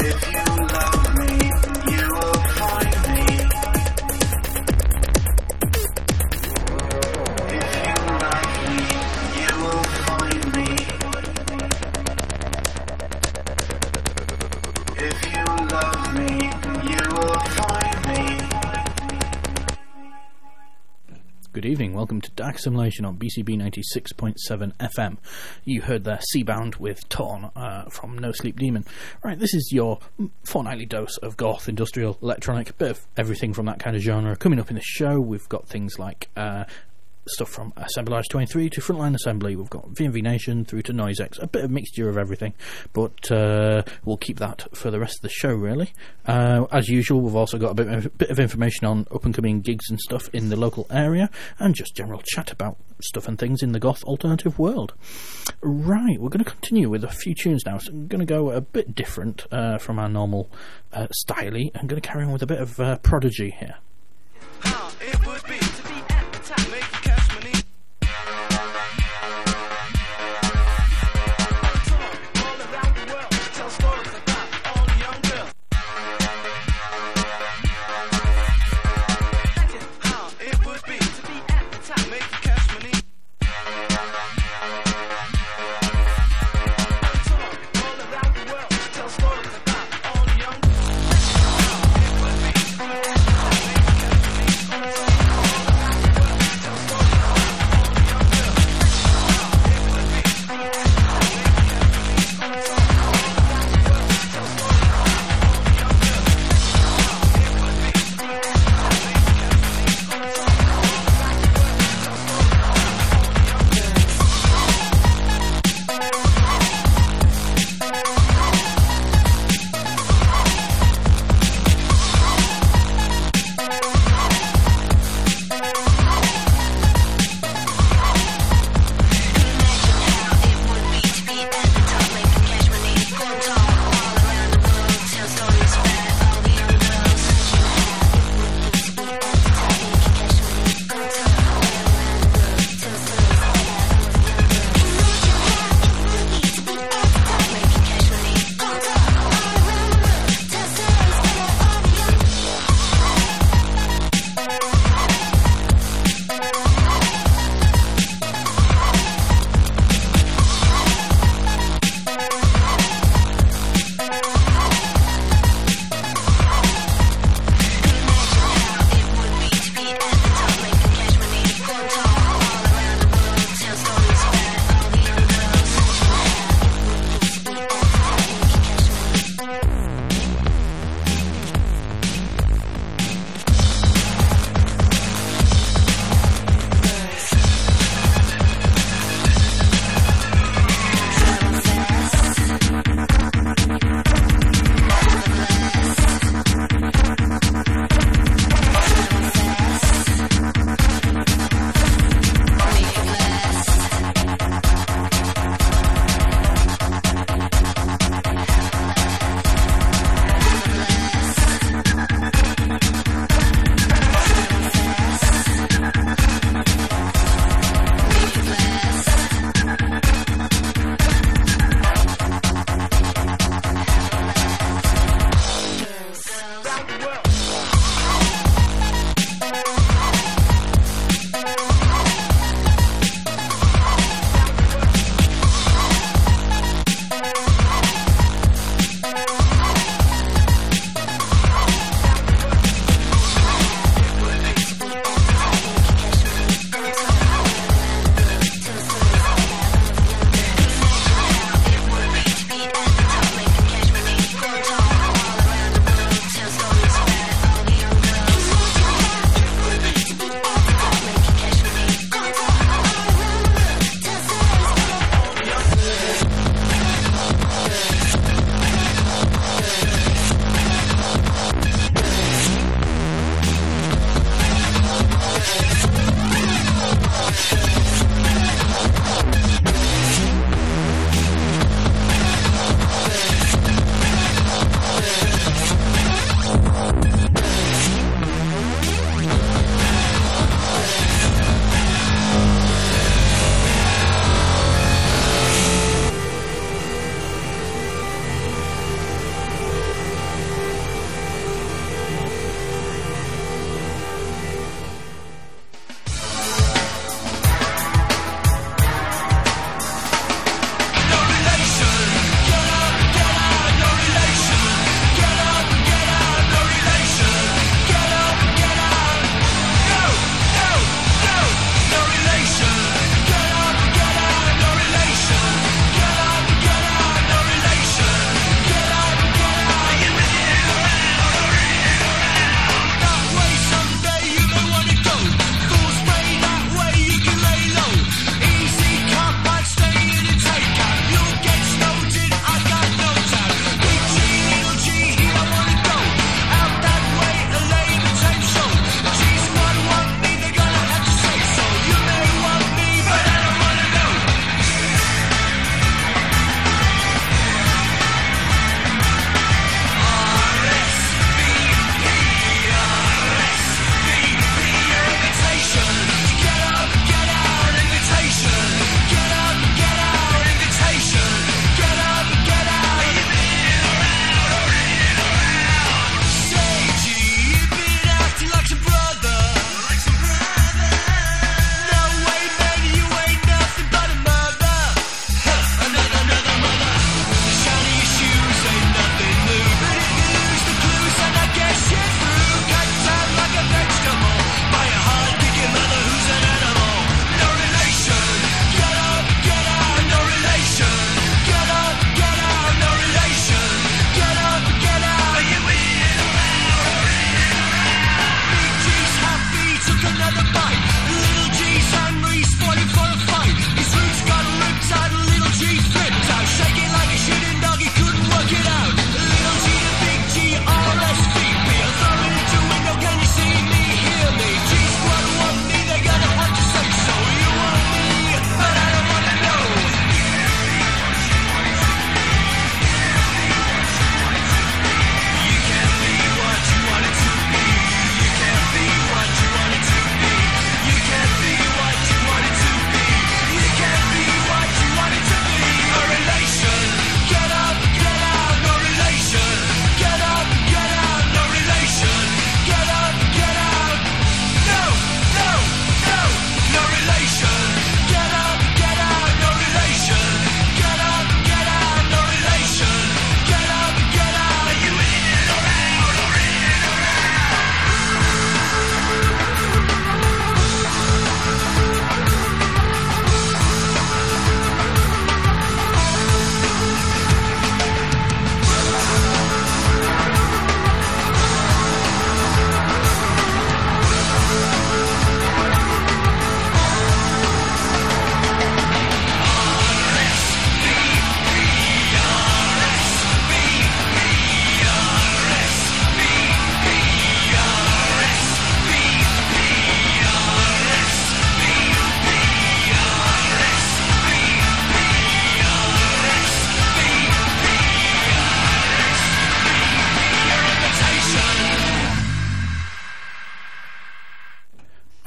Good evening, welcome to Dark Simulation on BCB 96.7 FM. You heard there Seabound with Torn from No Sleep Demon. Right, this is your fortnightly dose of goth, industrial, electronic, bit of everything from that kind of genre. Coming up in the show, we've got things like stuff from Assemblage 23 to Frontline Assembly. We've got VMV Nation through to NoiseX, a bit of mixture of everything, but we'll keep that for the rest of the show, really. As usual, we've also got a bit of information on up-and-coming gigs and stuff in the local area, and just general chat about stuff and things in the goth alternative world. Right, we're going to continue with a few tunes now, so I'm going to go a bit different from our normal style-y. I'm going to carry on with a bit of Prodigy here. How it would be to be at the top, make you cash money. All around the world, tell stories about all the young girls. How it would be to be at the top, make you cash money. All around the world, tell stories about all the young girls. How it would be to be at the top, make you cash money.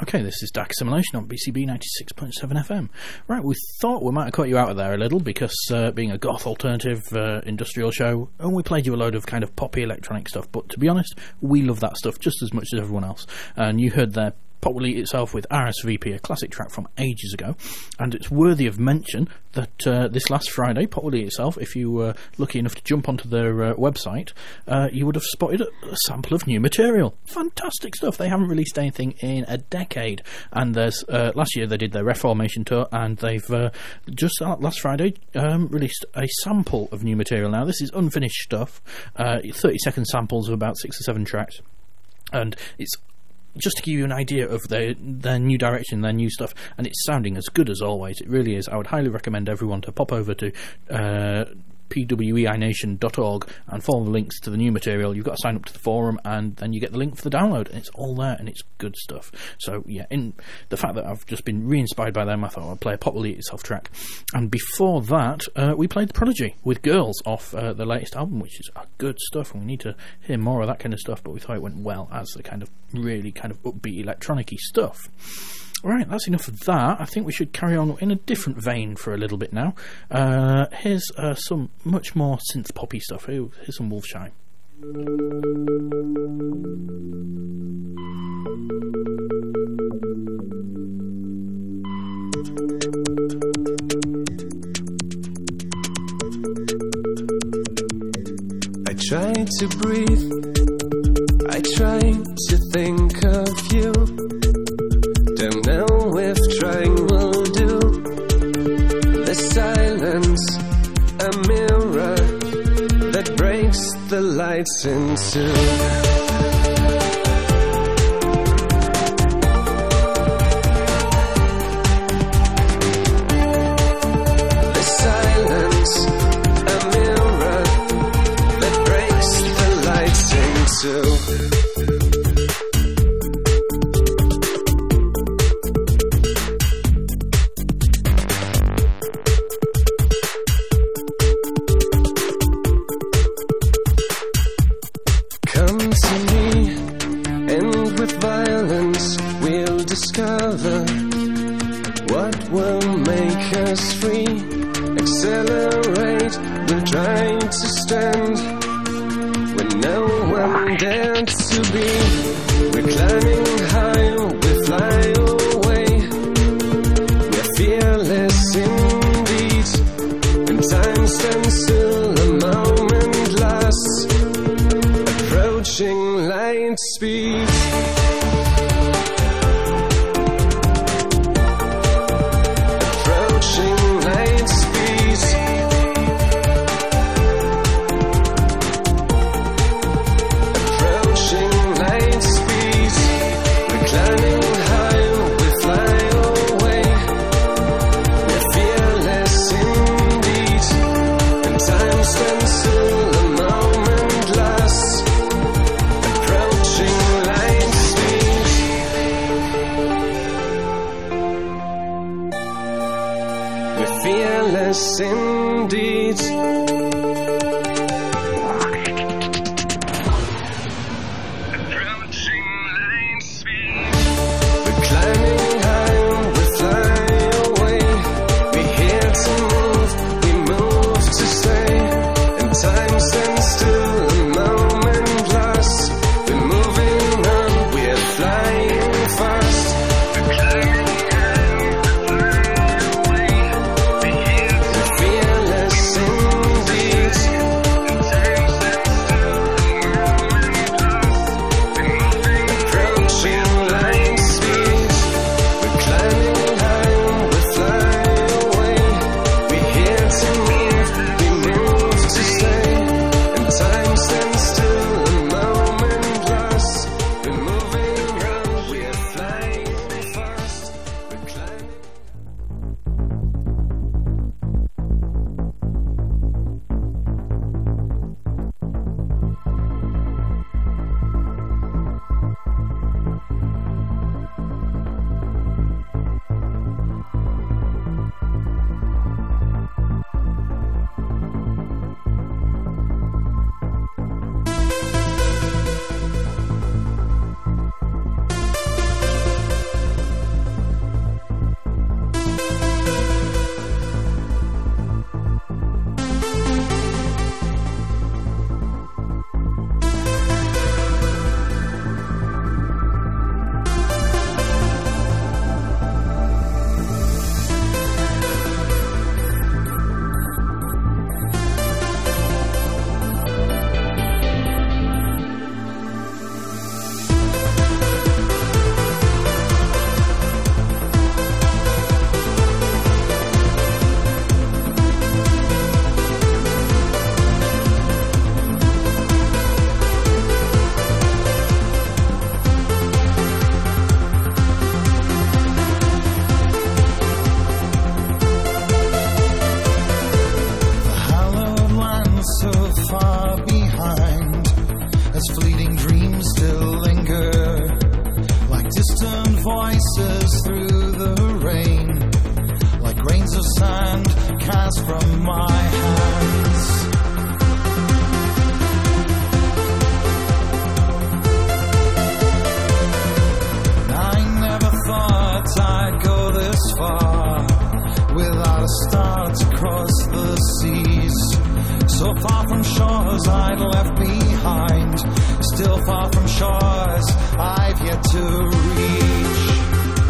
Okay, this is Dark Assimilation on BCB 96.7 FM. Right, we thought we might have cut you out of there a little because being a goth alternative industrial show, and we played you a load of kind of poppy electronic stuff, but to be honest, we love that stuff just as much as everyone else. And you heard there Pot Will Eat Itself with RSVP, a classic track from ages ago, and it's worthy of mention that this last Friday, Pot Will Eat Itself, if you were lucky enough to jump onto their website, you would have spotted a sample of new material. Fantastic stuff. They haven't released anything in a decade, and there's last year they did their Reformation tour, and they've just last Friday released a sample of new material. Now this is unfinished stuff, 30-second samples of about 6 or 7 tracks, and it's just to give you an idea of their new direction, their new stuff, and it's sounding as good as always. It really is. I would highly recommend everyone to pop over to pweination.org and follow the links to the new material. You've got to sign up to the forum, and then you get the link for the download, and it's all there, and it's good stuff. So yeah, in the fact that I've just been re-inspired by them, I thought I'd play a Pot Will Eat Itself track. And before that, we played The Prodigy with Girls off the latest album, which is good stuff, and we need to hear more of that kind of stuff, but we thought it went well as the kind of really kind of upbeat electronic-y stuff. Right, that's enough of that. I think we should carry on in a different vein for a little bit now. Here's some much more synth poppy stuff. Here's some Wolfsheim. I try to breathe, I try to think of you. Don't know if trying will do. The silence, a mirror that breaks the lights in two. The silence, a mirror that breaks the lights in two. Approaching light as fleeting dreams still linger, like distant voices through the rain, like grains of sand cast from my hands. I never thought I'd go this far without a star to cross the seas. So far from shores I'd left behind, still far from shores I've yet to reach.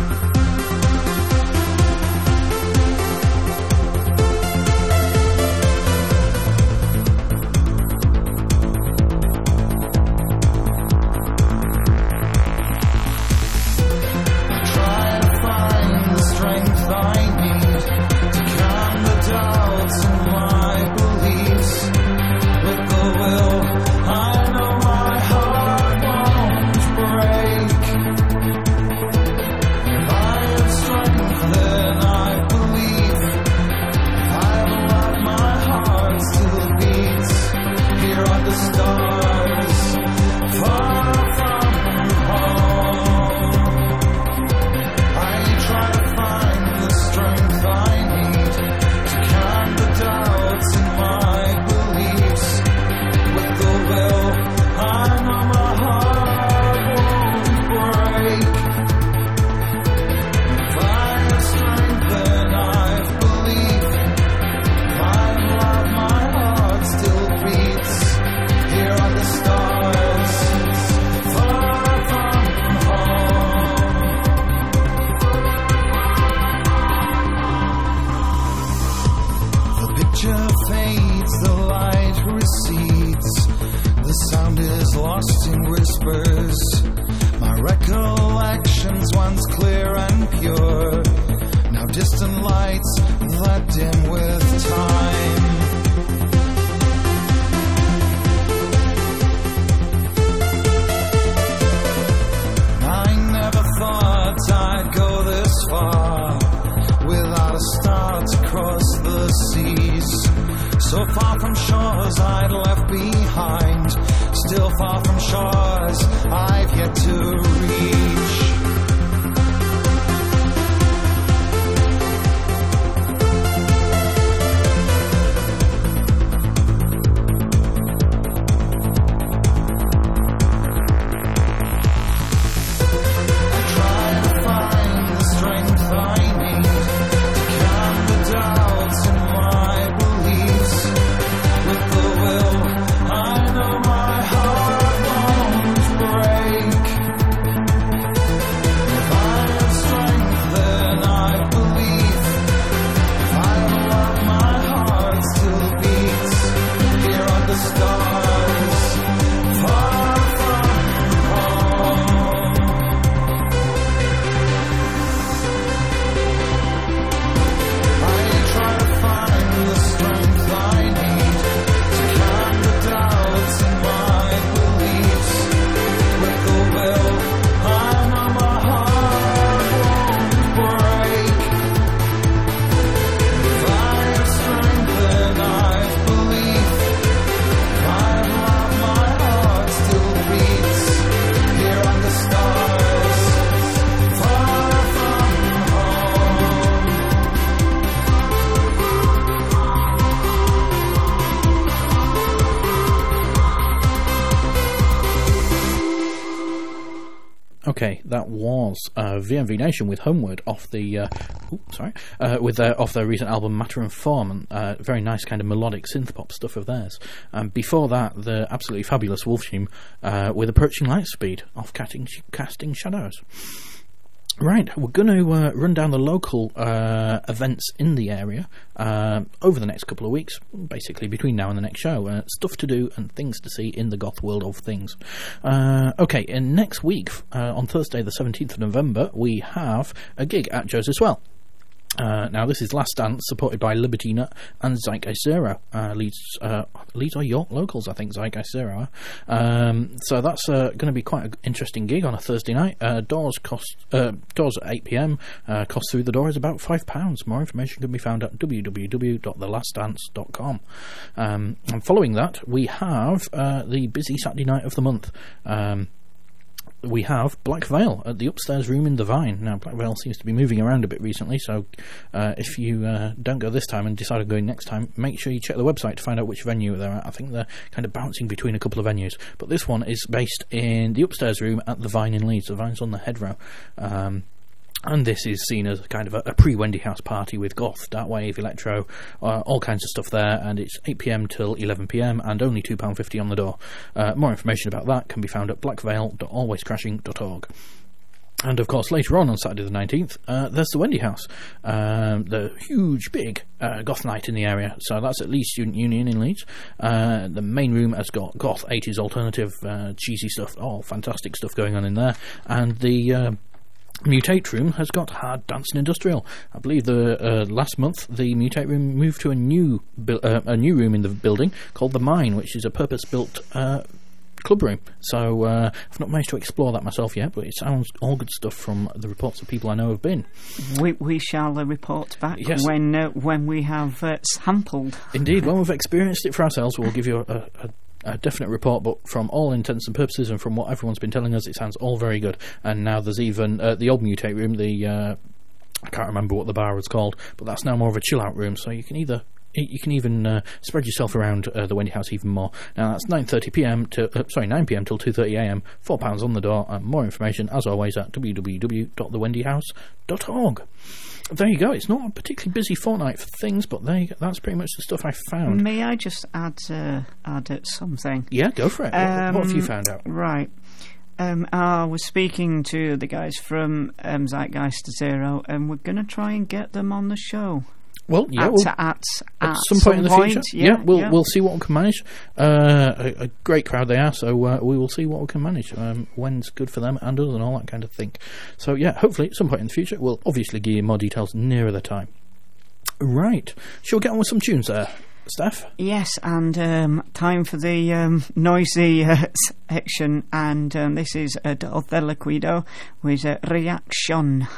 Okay, that was VMV Nation with Homeward off the off their recent album Matter and Form, and very nice kind of melodic synth pop stuff of theirs. Before that, the absolutely fabulous Wolfsheim with Approaching Lightspeed off Casting Shadows. Right, we're going to run down the local events in the area over the next couple of weeks, basically between now and the next show. Stuff to do and things to see in the goth world of things. Okay, and next week, on Thursday the 17th of November, we have a gig at Joseph Swell. Now, this is Last Dance, supported by Liberty Nut and Zeitgeist Zero. Leeds or York locals, I think, Zeitgeist Zero. So that's going to be quite an interesting gig on a Thursday night. Doors at 8 p.m. Cost through the door is about £5. More information can be found at www.thelastdance.com. And following that, we have the busy Saturday night of the month. We have Black Veil at the upstairs room in the Vine. Now, Black Veil seems to be moving around a bit recently, so if you don't go this time and decide on going next time, make sure you check the website to find out which venue they're at. I think they're kind of bouncing between a couple of venues, but this one is based in the upstairs room at the Vine in Leeds. The Vine's on the head row. And this is seen as kind of a pre-Wendy House party with goth, darkwave, electro, all kinds of stuff there, and it's 8 p.m. till 11 p.m. and only £2.50 on the door. More information about that can be found at blackveil.alwayscrashing.org. And of course, later on Saturday the 19th, there's the Wendy House, the huge, big goth night in the area. So that's at Leeds Student Union in Leeds. The main room has got goth, 80s alternative, cheesy stuff, all fantastic stuff going on in there. And the Mutate room has got hard dance and industrial. I believe the last month the Mutate room moved to a new room in the building called the Mine, which is a purpose-built club room. So I've not managed to explore that myself yet, but it sounds all good stuff from the reports of people I know have been. We shall report back Yes. when we have sampled. Indeed, when we've experienced it for ourselves, we'll give you a definite report, but from all intents and purposes and from what everyone's been telling us, it sounds all very good. And now there's even the old Mutate room, I can't remember what the bar was called, but that's now more of a chill out room, so you can even spread yourself around the Wendy House even more. Now that's 9 p.m. till 2:30 a.m. £4 on the door, and more information as always at www.thewendyhouse.org. There you go. It's not a particularly busy fortnight for things, but that's pretty much the stuff I found. May I just add something? Yeah, go for it. What have you found out? Right. I was speaking to the guys from Zeitgeist Zero, and we're going to try and get them on the show. Well, yeah, at some point in the future. Yeah, we'll see what we can manage. A great crowd they are, so we will see what we can manage. When's good for them and us and all that kind of thing. So yeah, hopefully at some point in the future we'll obviously give you more details nearer the time. Right, shall we get on with some tunes there, Steph? Yes, and time for the noisy section, and this is of the Liquido with Reaction.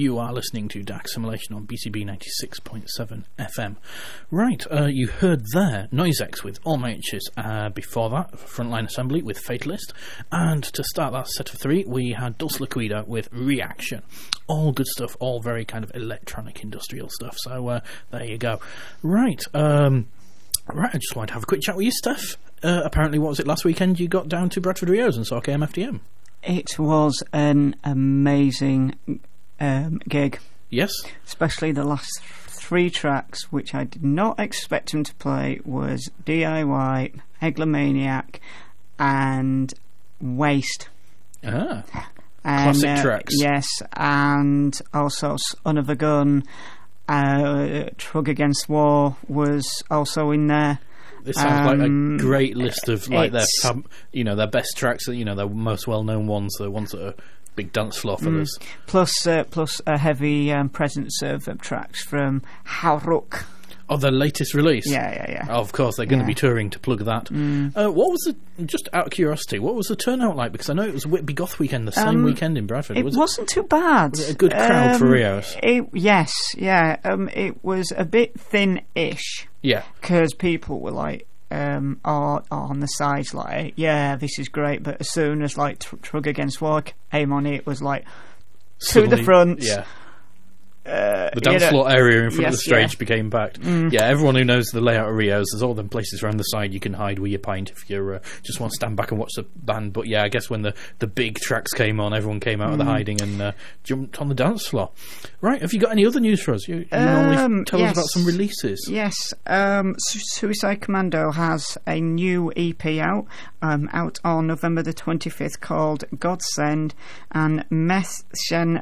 You are listening to DAC Simulation on BCB 96.7 FM. Right, you heard there Noisex with All My Itches. Before that, Frontline Assembly with Fatalist. And to start that set of three, we had Dulce Liquida with Reaction. All good stuff, all very kind of electronic industrial stuff. So there you go. Right, I just wanted to have a quick chat with you, Steph. Apparently, what was it, last weekend you got down to Bradford Rios and saw KMFDM? It was an amazing gig. Yes. Especially the last three tracks, which I did not expect him to play, was DIY, Eglomaniac, and Waste. Ah. And, classic tracks. Yes, and also Son of a Gun, Trug Against War was also in there. This sounds like a great list of like their best tracks, their most well-known ones, the ones that are big dance floor fillers. Plus a heavy presence of tracks from Hauruk. Oh, their latest release? Yeah. Oh, of course, they're going to be touring to plug that. What was just out of curiosity, what was the turnout like? Because I know it was Whitby Goth weekend, the same weekend in Bradford. It wasn't too bad. Was it a good crowd for Rios? Yes. It was a bit thin-ish. Yeah. Because people were like, on the sides, like, yeah, this is great, but as soon as, like, Trug Against War came on, it was like, to the front. Yeah. The dance floor area in front of the stage became packed. Yeah, everyone who knows the layout of Rios, there's all them places around the side you can hide with your pint if you just want to stand back and watch the band. But yeah, I guess when the big tracks came on, everyone came out of the hiding and jumped on the dance floor. Right, have you got any other news for us? You normally tell us about some releases. Yes, Suicide Commando has a new EP out on November the 25th called Godsend, and Mädchen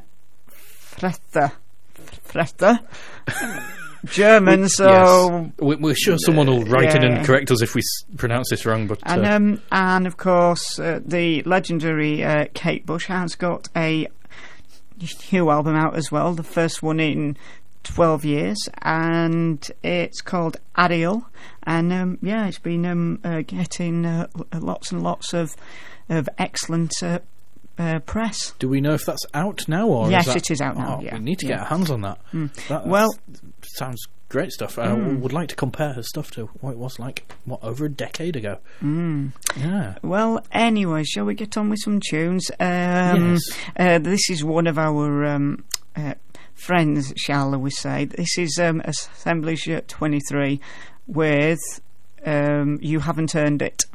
Fretter. German, so yes. We're sure someone will write in and correct us if we pronounce this wrong. But and of course, the legendary Kate Bush has got a new album out as well, the first one in 12 years, and it's called Ariel, and it's been getting lots and lots of excellent press. Do we know if that's out now? Or yes, it is out now. We need to get our hands on that. Sounds great stuff. Would like to compare her stuff to what it was like, over a decade ago. Yeah. Well, anyway, shall we get on with some tunes? Yes. This is one of our friends, shall we say. This is Assemblage 23 with You Haven't Earned It.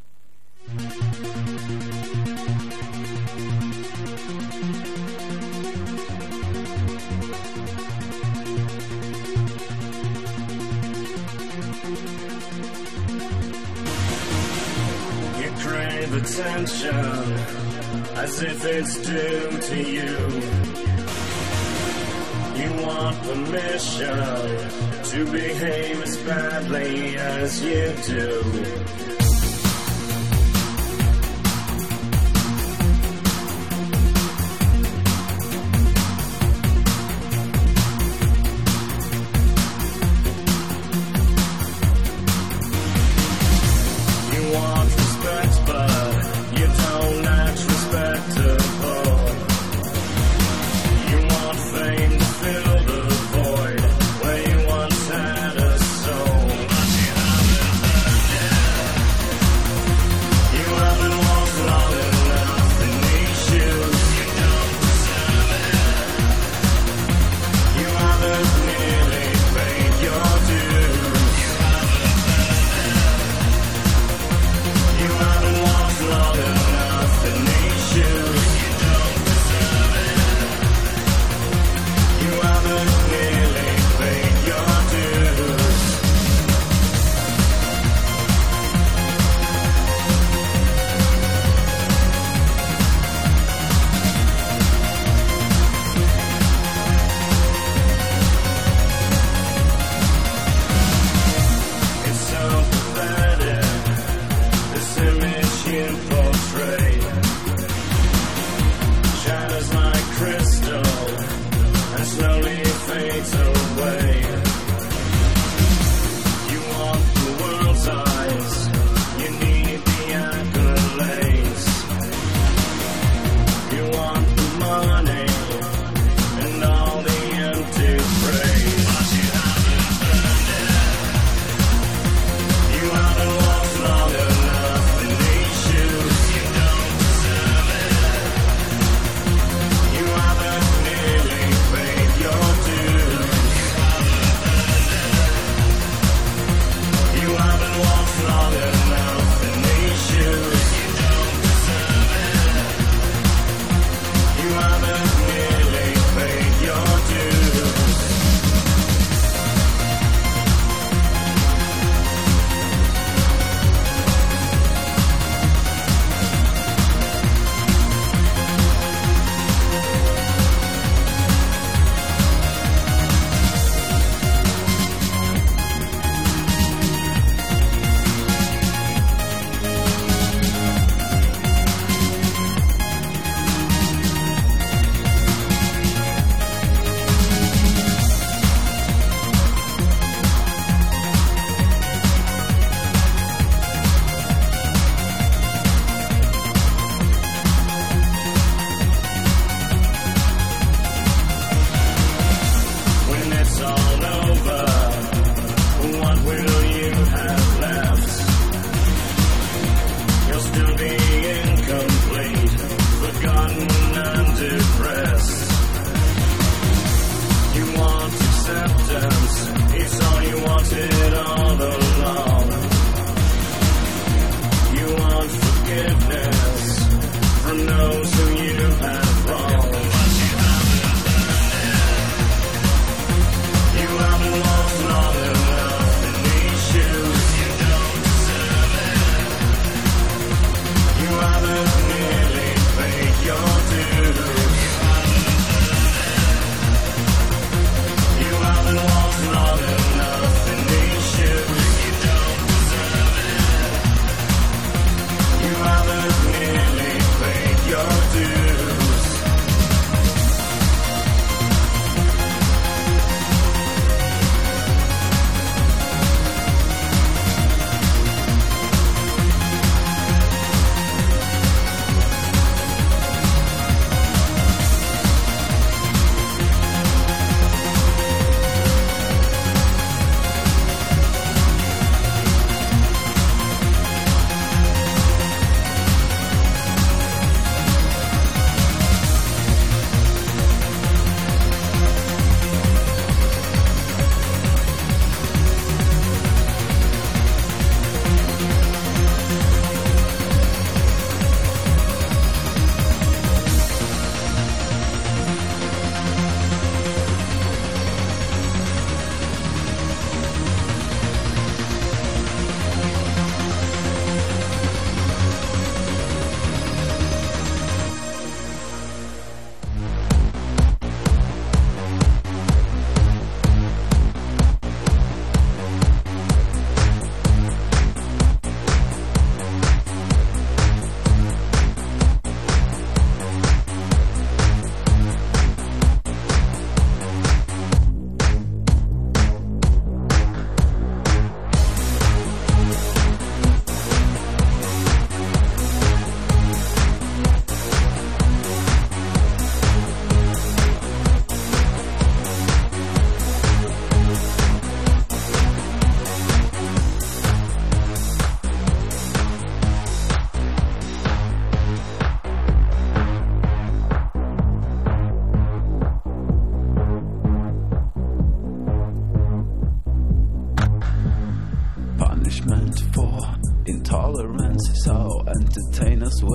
Attention, as if it's due to you. You want permission to behave as badly as you do.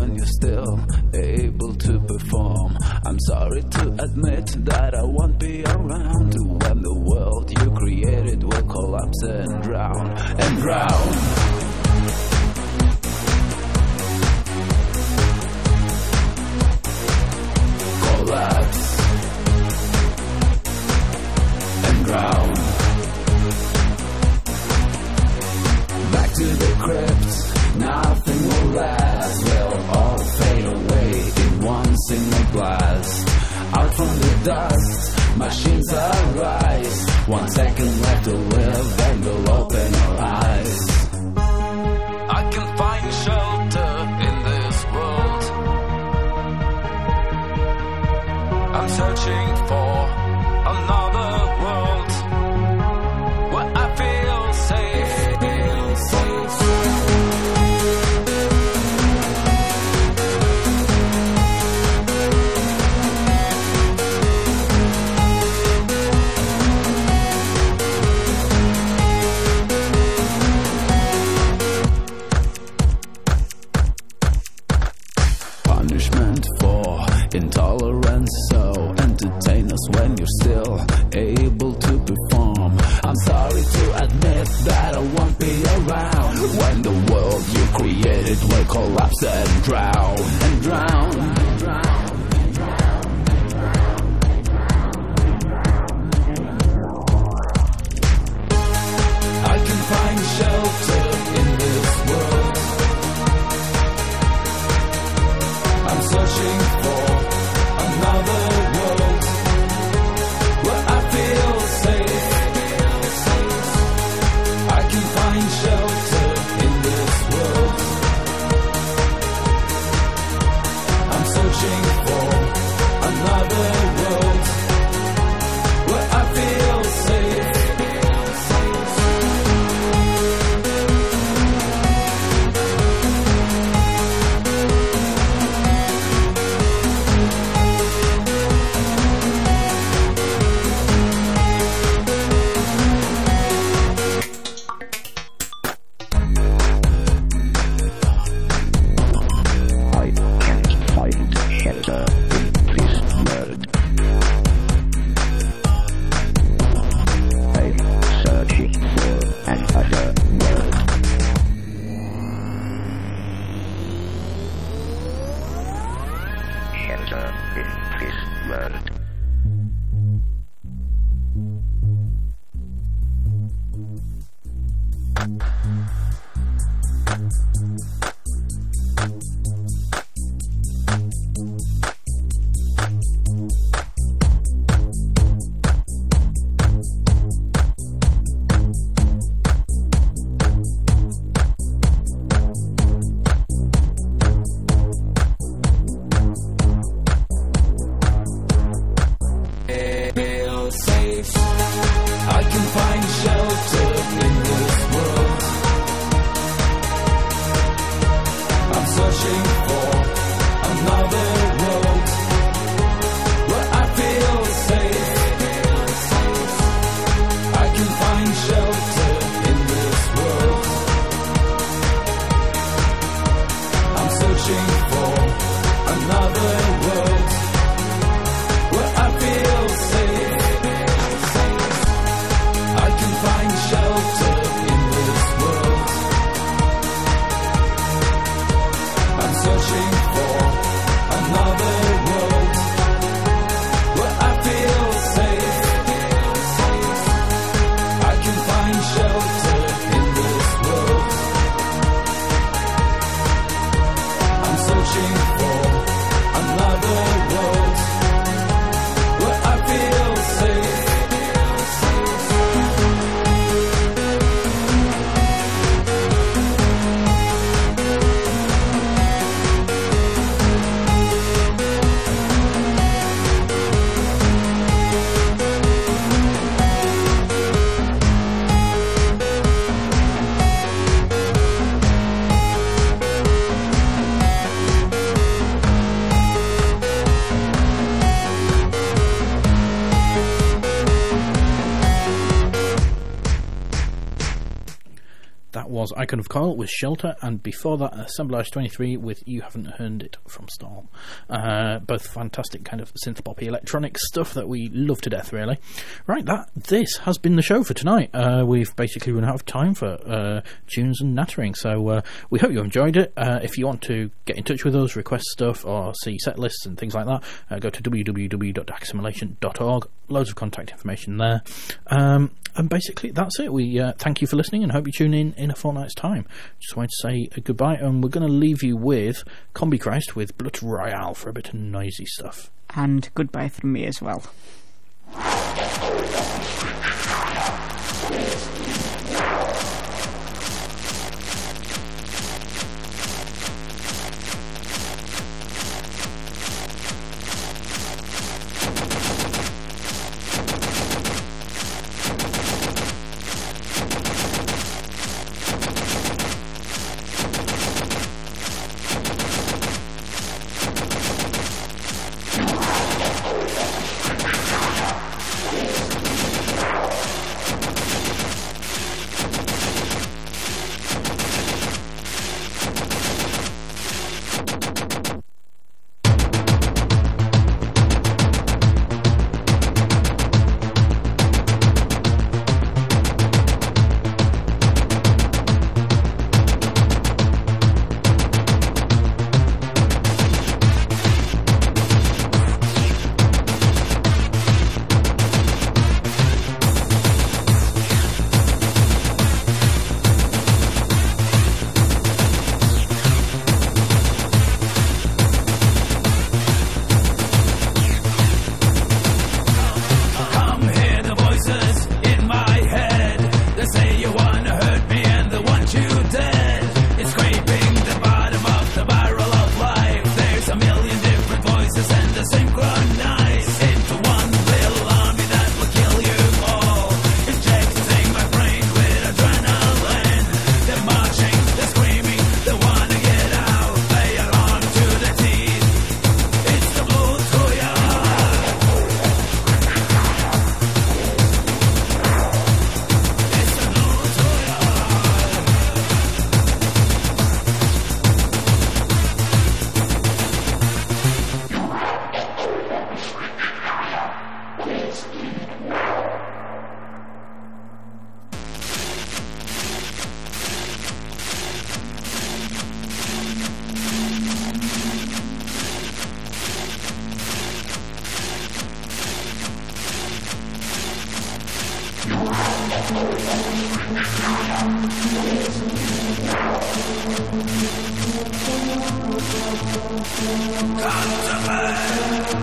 when you're still able to perform. I'm sorry to admit that I won't be around when the world you created will collapse and drown, and drown. Collapse and drown. Back to the crypt, nothing will last. We'll all fade away in one single blast. Out from the dust, machines arise. 1 second left to live, then we'll open our eyes. I can find shelter in this world. I'm searching for another world where I feel safe. Punishment for intolerance, so entertain us when you're still able to perform. I'm sorry to admit that I won't be around when the world you created will collapse and drown, and drown, and drown. I can find shelter in this world. I'm searching for another world where I feel safe. I can find shelter in this world. I'm searching for another world where I feel safe. was Icon of Coil with Shelter, and before that, Assemblage 23 with You Haven't Heard It from Storm. Both fantastic kind of synth-poppy electronic stuff that we love to death, really. Right, this has been the show for tonight. We've basically run out of time for tunes and nattering, so we hope you enjoyed it. If you want to get in touch with us, request stuff, or see set lists and things like that, go to www.darkassimilation.org. Loads of contact information there. And basically, that's it. We thank you for listening and hope you tune in a fortnight's time. Just wanted to say goodbye, and we're going to leave you with Combi Christ with Blood Royale for a bit of noisy stuff. And goodbye from me as well. Come to me.